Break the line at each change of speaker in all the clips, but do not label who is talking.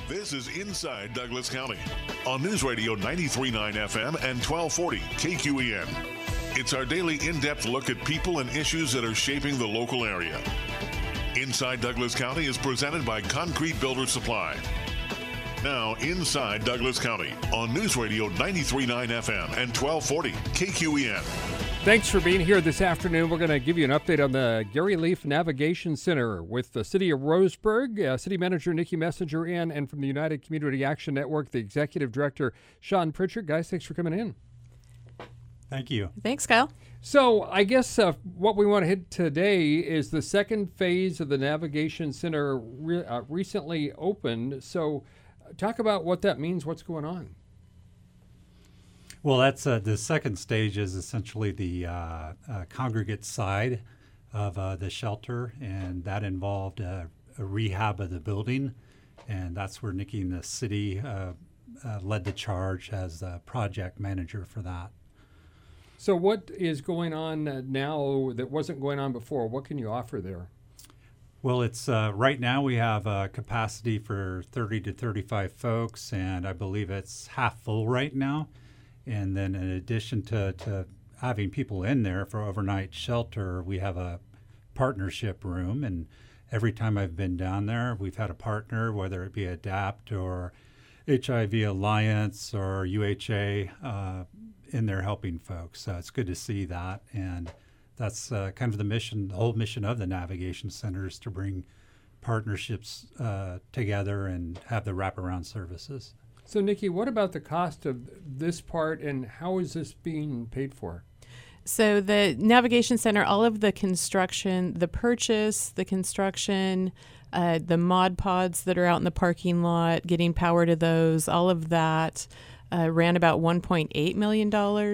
This is Inside Douglas County on News Radio 93.9 FM and 1240 KQEN. It's our daily in-depth look at people and issues that are shaping the local area. Inside Douglas County is presented by Concrete Builder Supply. Now, Inside Douglas County on News Radio 93.9 FM and 1240 KQEN.
Thanks for being here this afternoon. We're going to give you an update on the Gary Leaf Navigation Center with the City of Roseburg, City Manager Nikki Messenger in, and from the United Community Action Network, the Executive Director, Sean Pritchard. Guys, thanks for coming in.
Thank you.
Thanks, Kyle.
So I guess what we want to hit today is the second phase of the Navigation Center recently opened. So talk about what that means, what's going on.
Well, that's the second stage is essentially the congregate side of the shelter, and that involved a rehab of the building, and that's where Nikki and the city led the charge as the project manager for that.
So what is going on now that wasn't going on before? What can you offer there?
Well, it's right now we have a capacity for 30 to 35 folks, and I believe it's half full right now. And then in addition to having people in there for overnight shelter, we have a partnership room. And every time I've been down there, we've had a partner, whether it be ADAPT or HIV Alliance or UHA, in there helping folks. So it's good to see that. And that's kind of the mission, the whole mission of the Navigation Center is to bring partnerships together and have the wraparound services.
So, Nikki, what about the cost of this part, and how is this being paid for?
So the Navigation Center, all of the construction, the purchase, the construction, the mod pods that are out in the parking lot, getting power to those, all of that ran about $1.8 million,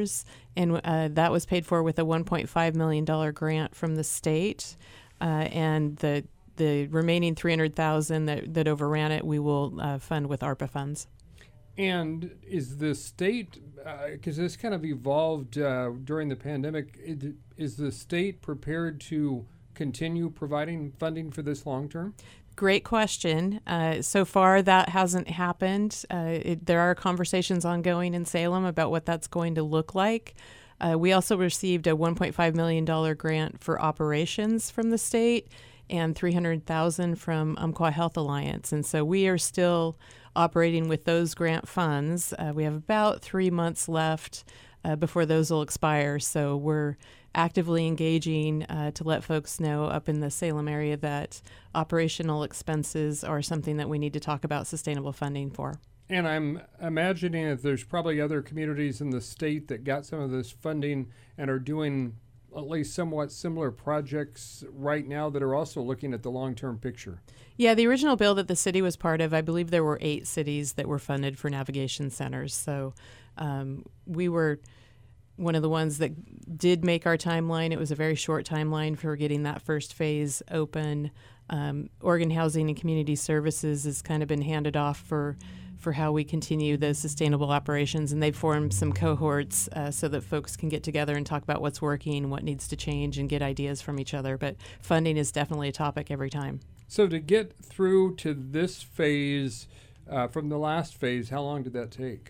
and that was paid for with a $1.5 million grant from the state, and the remaining $300,000 that overran it, we will fund with ARPA funds.
And is the state, because this kind of evolved during the pandemic, is the state prepared to continue providing funding for this long term?
Great question. So far, that hasn't happened. There are conversations ongoing in Salem about what that's going to look like. We also received a $1.5 million grant for operations from the state and $300,000 from Umpqua Health Alliance. And so we are still operating with those grant funds. We have about 3 months left before those will expire. So we're actively engaging to let folks know up in the Salem area that operational expenses are something that we need to talk about sustainable funding for.
And I'm imagining that there's probably other communities in the state that got some of this funding and are doing at least somewhat similar projects right now that are also looking at the long-term picture.
Yeah, the original bill that the city was part of, I believe there were 8 cities that were funded for navigation centers. So we were one of the ones that did make our timeline. It was a very short timeline for getting that first phase open. Oregon Housing and Community Services has kind of been handed off for how we continue the sustainable operations, and they've formed some cohorts so that folks can get together and talk about what's working, what needs to change, and get ideas from each other. But funding is definitely a topic every time.
So to get through to this phase, from the last phase, how long did that take?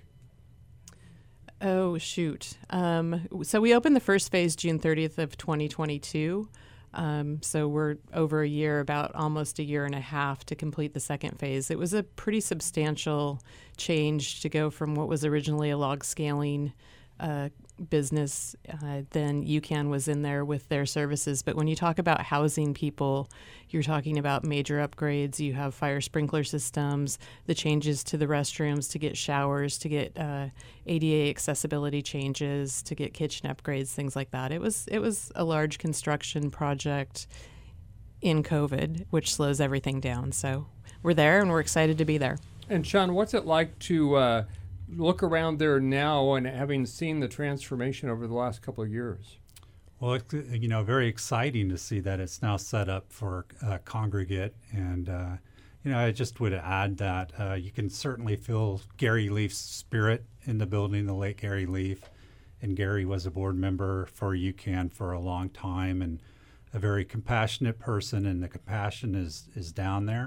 Oh, shoot. So we opened the first phase June 30th of 2022. So we're over a year, about almost a year and a half to complete the second phase. It was a pretty substantial change to go from what was originally a log scaling business. Then UCAN was in there with their services. But when you talk about housing people, you're talking about major upgrades. You have fire sprinkler systems, the changes to the restrooms to get showers, to get ADA accessibility changes, to get kitchen upgrades, things like that. It was a large construction project in COVID, which slows everything down. So we're there, and we're excited to be there.
And Sean, what's it like to look around there now and having seen the transformation over the last couple of years?
Well, it's, very exciting to see that it's now set up for congregate. And, I just would add that you can certainly feel Gary Leaf's spirit in the building, the late Gary Leaf. And Gary was a board member for UCAN for a long time and a very compassionate person, and the compassion is down there.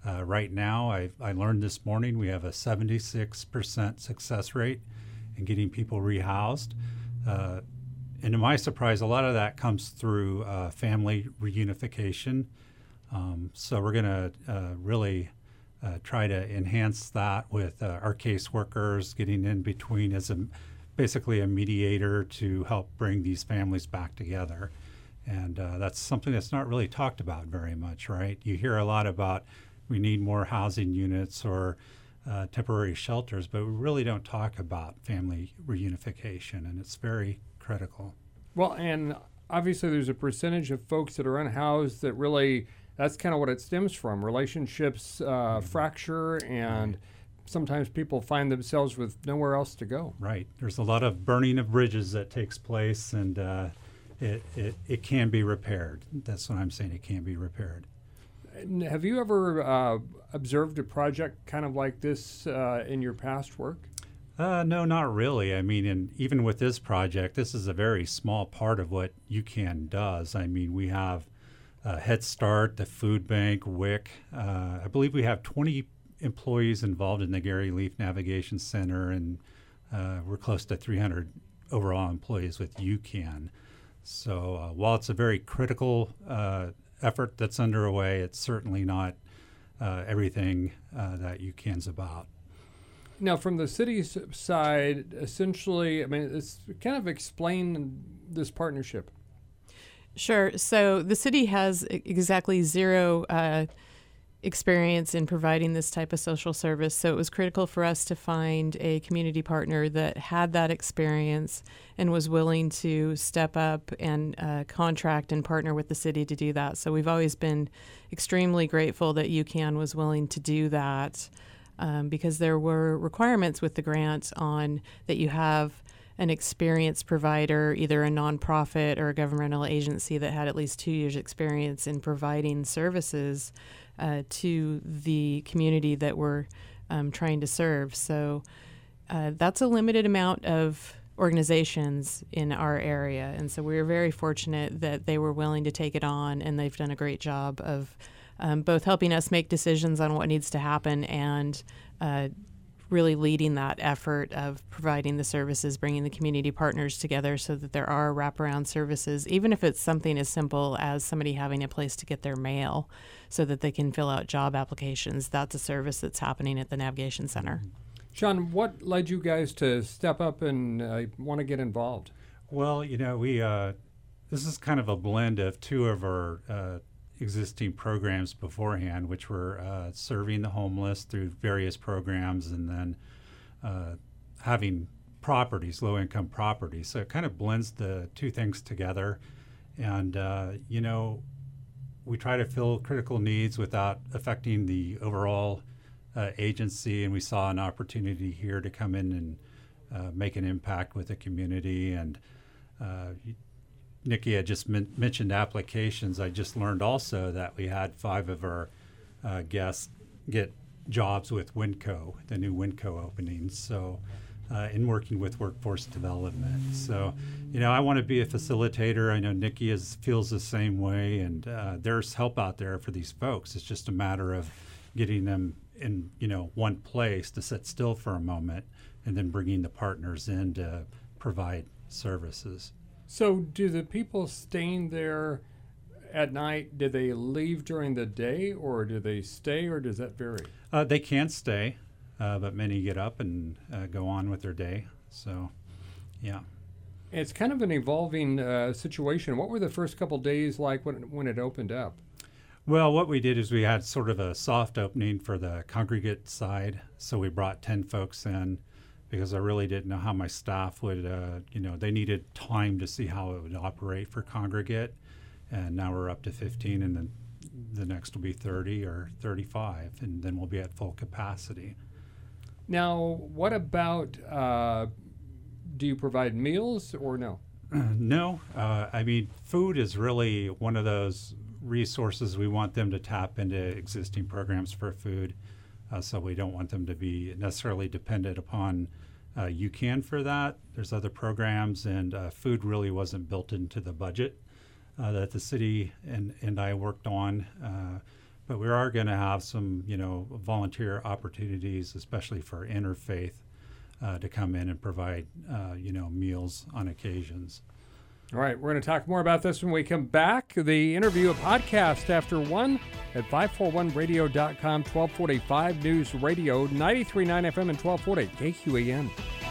Right now, I learned this morning we have a 76% success rate in getting people rehoused. And to my surprise, a lot of that comes through family reunification. So we're going to really try to enhance that with our caseworkers getting in between as basically a mediator to help bring these families back together. And that's something that's not really talked about very much, right? You hear a lot about we need more housing units or temporary shelters, but we really don't talk about family reunification, and it's very critical.
Well, and obviously there's a percentage of folks that are unhoused that really, that's kind of what it stems from. Relationships fracture, and sometimes people find themselves with nowhere else to go.
Right. There's a lot of burning of bridges that takes place, and it can be repaired. That's what I'm saying. It can be repaired.
Have you ever observed a project kind of like this in your past work?
No, not really. I mean, and even with this project, this is a very small part of what UCAN does. I mean, we have Head Start, the Food Bank, WIC. I believe we have 20 employees involved in the Gary Leaf Navigation Center, and we're close to 300 overall employees with UCAN. So while it's a very critical effort that's underway, it's certainly not everything that UCAN's about.
Now, from the city's side, essentially, I mean, it's kind of explain this partnership.
Sure. So the city has exactly zero experience in providing this type of social service. So it was critical for us to find a community partner that had that experience and was willing to step up and contract and partner with the city to do that. So we've always been extremely grateful that UCAN was willing to do that because there were requirements with the grant on that you have an experienced provider, either a nonprofit or a governmental agency that had at least 2 years experience in providing services to the community that we're trying to serve. So that's a limited amount of organizations in our area. And so we were very fortunate that they were willing to take it on, and they've done a great job of both helping us make decisions on what needs to happen and really leading that effort of providing the services, bringing the community partners together so that there are wraparound services, even if it's something as simple as somebody having a place to get their mail so that they can fill out job applications. That's a service that's happening at the Navigation Center.
Sean, what led you guys to step up and want to get involved?
Well, you know, this is kind of a blend of two of our existing programs beforehand, which were serving the homeless through various programs, and then having properties, low-income properties. So it kind of blends the two things together. And, you know, we try to fill critical needs without affecting the overall agency, and we saw an opportunity here to come in and make an impact with the community. And Nikki had just mentioned applications. I just learned also that we had 5 of our guests get jobs with WinCo, the new WinCo openings. So in working with workforce development. So, you know, I want to be a facilitator. I know Nikki feels the same way, and there's help out there for these folks. It's just a matter of getting them in, you know, one place to sit still for a moment and then bringing the partners in to provide services.
So do the people staying there at night, do they leave during the day, or do they stay, or does that vary?
They can stay, but many get up and go on with their day. So, yeah.
It's kind of an evolving situation. What were the first couple days like when it opened up?
Well, what we did is we had sort of a soft opening for the congregate side. So we brought 10 folks in, because I really didn't know how my staff would, you know, they needed time to see how it would operate for congregate. And now we're up to 15, and then the next will be 30 or 35, and then we'll be at full capacity.
Now, what about, do you provide meals or no?
No. I mean, food is really one of those resources we want them to tap into existing programs for food. So we don't want them to be necessarily dependent upon UCAN for that. There's other programs, and food really wasn't built into the budget that the city and I worked on. but we are going to have some, volunteer opportunities, especially for interfaith, to come in and provide, meals on occasions.
All right, we're going to talk more about this when we come back. The interview, a podcast after 1 at 541radio.com, 1245 News Radio, 93.9 FM and 1240 KQAN.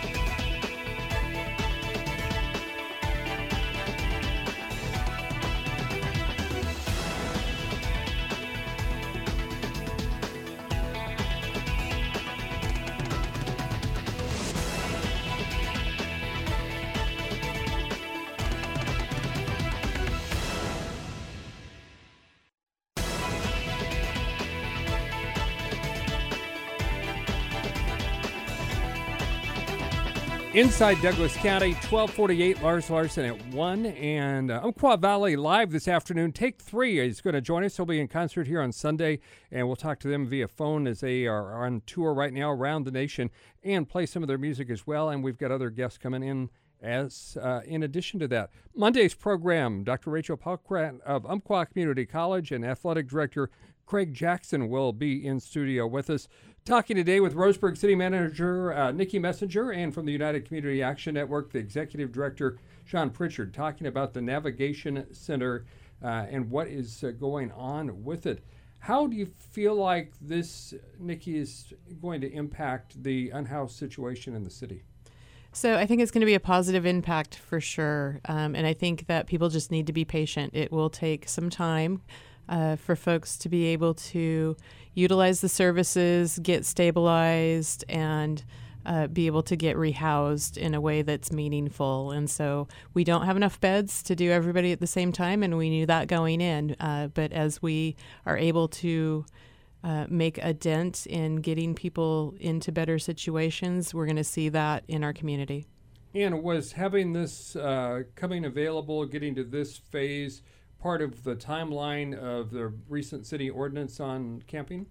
Inside Douglas County, 1248, Lars Larson at 1. And Umpqua Valley Live this afternoon. Take 3 is going to join us. He'll be in concert here on Sunday, and we'll talk to them via phone as they are on tour right now around the nation and play some of their music as well. And we've got other guests coming in as in addition to that. Monday's program, Dr. Rachel Palkrat of Umpqua Community College and Athletic Director Craig Jackson will be in studio with us. Talking today with Roseburg City Manager Nikki Messenger, and from the United Community Action Network, the Executive Director Sean Pritchard, talking about the Navigation Center and what is going on with it. How do you feel like this, Nikki, is going to impact the unhoused situation in the city?
So I think it's going to be a positive impact for sure, and I think that people just need to be patient. It will take some time for folks to be able to utilize the services, get stabilized, and be able to get rehoused in a way that's meaningful. And so we don't have enough beds to do everybody at the same time, and we knew that going in. But as we are able to make a dent in getting people into better situations, we're going to see that in our community.
And was having this coming available, getting to this phase, part of the timeline of the recent city ordinance on camping?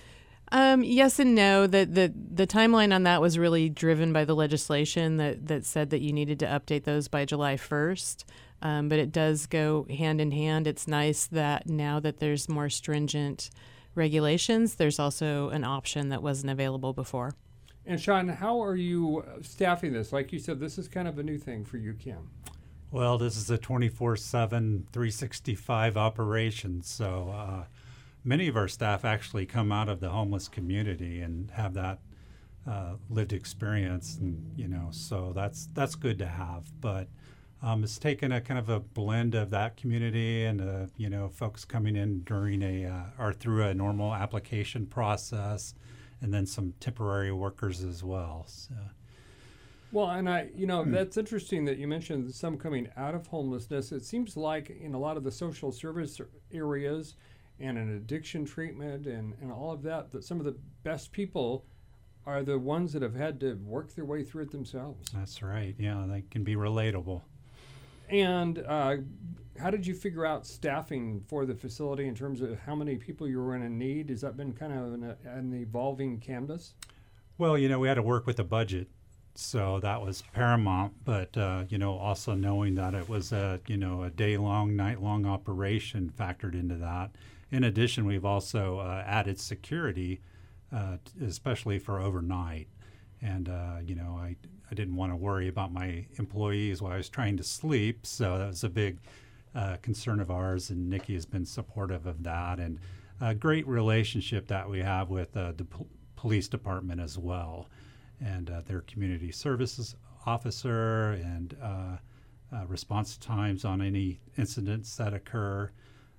Yes and no. The timeline on that was really driven by the legislation that said that you needed to update those by July 1st. But it does go hand in hand. It's nice that now that there's more stringent regulations, there's also an option that wasn't available before.
And Sean, how are you staffing this? Like you said, this is kind of a new thing for UCAM.
Well, this is a 24/7, 365 operation. So many of our staff actually come out of the homeless community and have that lived experience, and so that's good to have. But it's taken a kind of a blend of that community and folks coming in during or through a normal application process, and then some temporary workers as well. So.
Well, and that's interesting that you mentioned some coming out of homelessness. It seems like in a lot of the social service areas and in addiction treatment and all of that, that some of the best people are the ones that have had to work their way through it themselves.
That's right. Yeah, they can be relatable.
And how did you figure out staffing for the facility in terms of how many people you were going to need? Has that been kind of an evolving canvas?
Well, we had to work with the budget. So that was paramount, but also knowing that it was a day-long, night-long operation factored into that. In addition, we've also added security, especially for overnight. And I didn't want to worry about my employees while I was trying to sleep, so that was a big concern of ours. And Nikki has been supportive of that, and a great relationship that we have with the police department as well. And their community services officer and response times on any incidents that occur.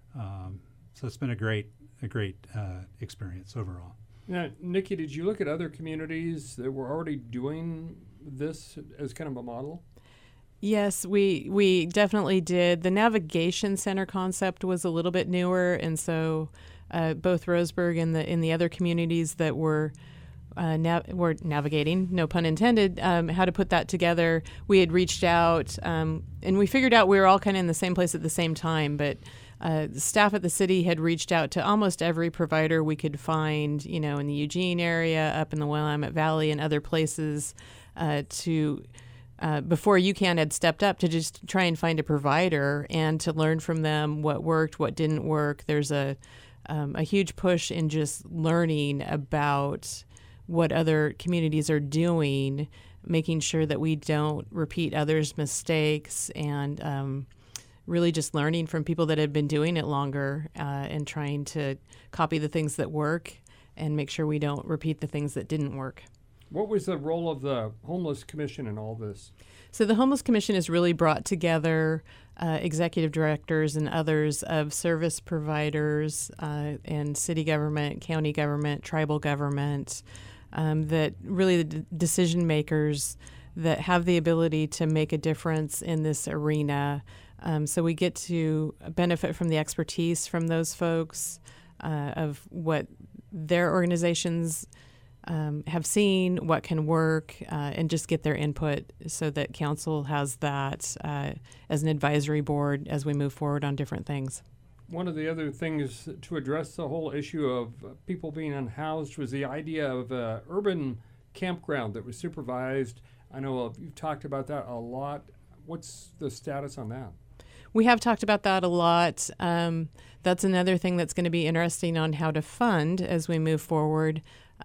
So it's been a great experience overall.
Now, Nikki, did you look at other communities that were already doing this as kind of a model?
Yes, we definitely did. The Navigation Center concept was a little bit newer, and so both Roseburg and in the other communities that were navigating, no pun intended, how to put that together. We had reached out, and we figured out we were all kind of in the same place at the same time, but the staff at the city had reached out to almost every provider we could find, in the Eugene area, up in the Willamette Valley, and other places before UCAN had stepped up to just try and find a provider and to learn from them what worked, what didn't work. There's a a huge push in just learning about what other communities are doing, making sure that we don't repeat others' mistakes, and really just learning from people that have been doing it longer and trying to copy the things that work and make sure we don't repeat the things that didn't work.
What was the role of the Homeless Commission in all this?
So the Homeless Commission has really brought together executive directors and others of service providers and city government, county government, tribal government, that really the decision makers that have the ability to make a difference in this arena. So we get to benefit from the expertise from those folks of what their organizations have seen, what can work, and just get their input so that council has that as an advisory board as we move forward on different things.
One of the other things to address the whole issue of people being unhoused was the idea of an urban campground that was supervised. I know you've talked about that a lot. What's the status on that?
We have talked about that a lot. That's another thing that's going to be interesting on how to fund as we move forward.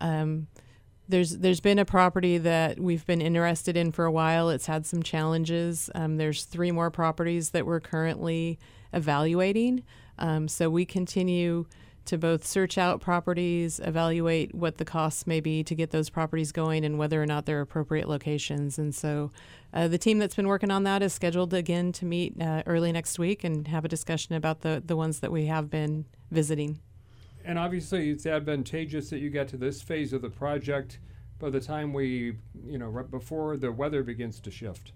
There's been a property that we've been interested in for a while. It's had some challenges. There's 3 more properties that we're currently evaluating. So we continue to both search out properties, evaluate what the costs may be to get those properties going and whether or not they're appropriate locations. And so the team that's been working on that is scheduled again to meet early next week and have a discussion about the ones that we have been visiting.
And obviously it's advantageous that you get to this phase of the project by the time right before the weather begins to shift.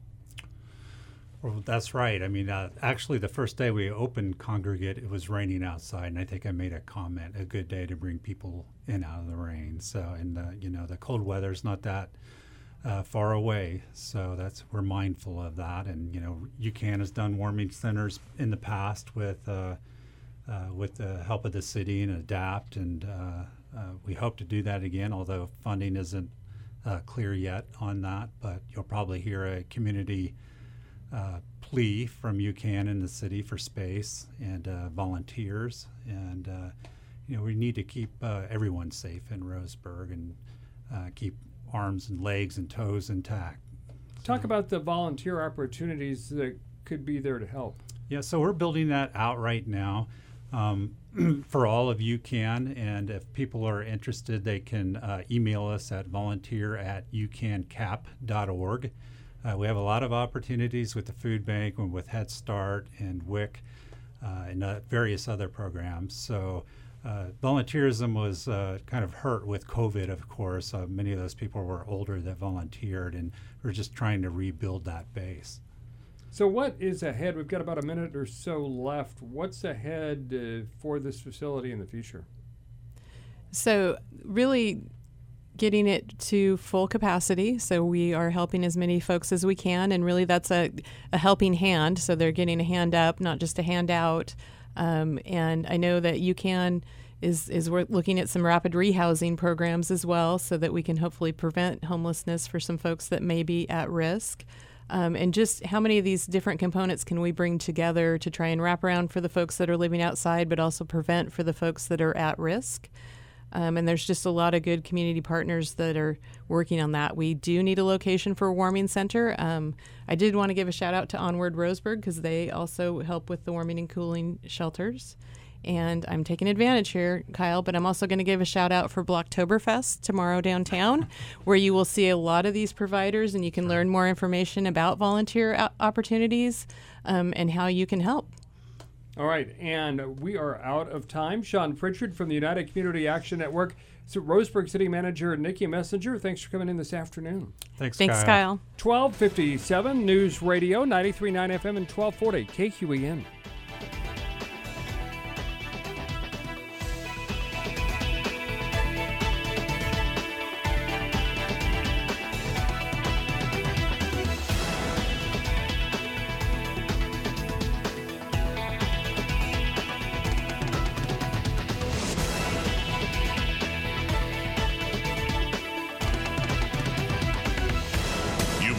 Well, that's right. I mean, actually, the first day we opened Congregate, it was raining outside, and I think I made a comment, a good day to bring people in out of the rain. So, and the cold weather's not that far away, so we're mindful of that. And UCAN has done warming centers in the past with the help of the city and ADAPT, and we hope to do that again. Although funding isn't clear yet on that, but you'll probably hear a community plea from UCAN in the city for space and volunteers, and we need to keep everyone safe in Roseburg and keep arms and legs and toes intact.
Talk about the volunteer opportunities that could be there to help.
Yeah, so we're building that out right now for all of UCAN, and if people are interested, they can email us at volunteer@ucancap.org. We have a lot of opportunities with the food bank and with Head Start and WIC and various other programs. So volunteerism was kind of hurt with COVID, of course. Many of those people were older that volunteered, and we're just trying to rebuild that base.
So what is ahead? We've got about a minute or so left. What's ahead for this facility in the future? So
really getting it to full capacity. So we are helping as many folks as we can, and really that's a helping hand. So they're getting a hand up, not just a hand out. And I know that UCAN is we're looking at some rapid rehousing programs as well, so that we can hopefully prevent homelessness for some folks that may be at risk. And just how many of these different components can we bring together to try and wrap around for the folks that are living outside, but also prevent for the folks that are at risk? And there's just a lot of good community partners that are working on that. We do need a location for a warming center. I did want to give a shout out to Onward Roseburg because they also help with the warming and cooling shelters. And I'm taking advantage here, Kyle, but I'm also going to give a shout out for Blocktoberfest tomorrow downtown, where you will see a lot of these providers and you can learn more information about volunteer opportunities and how you can help.
All right, and we are out of time. Sean Pritchard from the United Community Action Network. So Roseburg City Manager Nikki Messenger, thanks for coming in this afternoon.
Thanks
Kyle.
1257 News Radio, 93.9 FM and 1240 KQEN.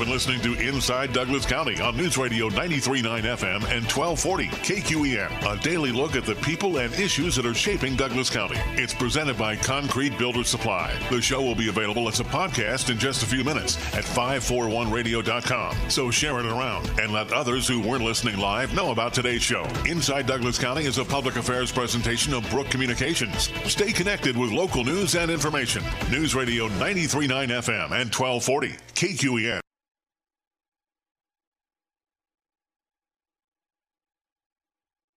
been listening to Inside Douglas County on News Radio 93.9 FM and 1240 KQEN, a daily look at the people and issues that are shaping Douglas County. It's presented by Concrete Builder Supply. The show will be available as a podcast in just a few minutes at 541radio.com. So share it around and let others who weren't listening live know about today's show. Inside Douglas County is a public affairs presentation of Brook Communications. Stay connected with local news and information. News Radio 93.9 FM and 1240 KQEN.